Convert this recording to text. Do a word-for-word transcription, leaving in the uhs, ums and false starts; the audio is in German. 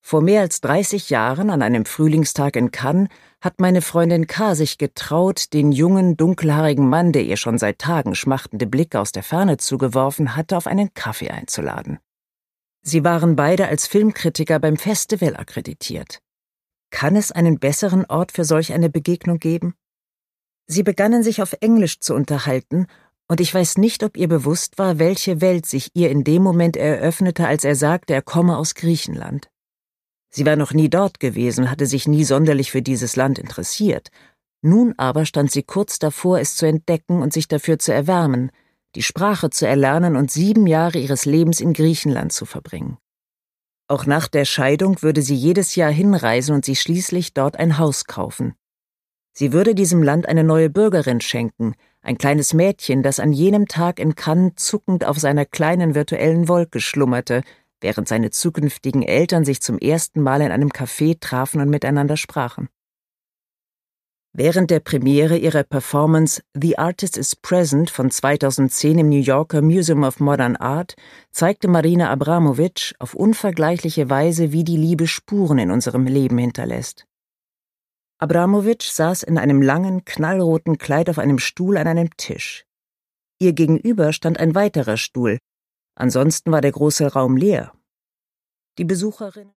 Vor mehr als dreißig Jahren, an einem Frühlingstag in Cannes, hat meine Freundin K. sich getraut, den jungen, dunkelhaarigen Mann, der ihr schon seit Tagen schmachtende Blicke aus der Ferne zugeworfen hatte, auf einen Kaffee einzuladen. Sie waren beide als Filmkritiker beim Festival akkreditiert. Kann es einen besseren Ort für solch eine Begegnung geben? Sie begannen sich auf Englisch zu unterhalten, und ich weiß nicht, ob ihr bewusst war, welche Welt sich ihr in dem Moment eröffnete, als er sagte, er komme aus Griechenland. Sie war noch nie dort gewesen, hatte sich nie sonderlich für dieses Land interessiert. Nun aber stand sie kurz davor, es zu entdecken und sich dafür zu erwärmen, die Sprache zu erlernen und sieben Jahre ihres Lebens in Griechenland zu verbringen. Auch nach der Scheidung würde sie jedes Jahr hinreisen und sich schließlich dort ein Haus kaufen. Sie würde diesem Land eine neue Bürgerin schenken, ein kleines Mädchen, das an jenem Tag in Cannes zuckend auf seiner kleinen virtuellen Wolke schlummerte, während seine zukünftigen Eltern sich zum ersten Mal in einem Café trafen und miteinander sprachen. Während der Premiere ihrer Performance The Artist is Present von zweitausendzehn im New Yorker Museum of Modern Art zeigte Marina Abramović auf unvergleichliche Weise, wie die Liebe Spuren in unserem Leben hinterlässt. Abramović saß in einem langen, knallroten Kleid auf einem Stuhl an einem Tisch. Ihr gegenüber stand ein weiterer Stuhl, ansonsten war der große Raum leer. Die Besucherin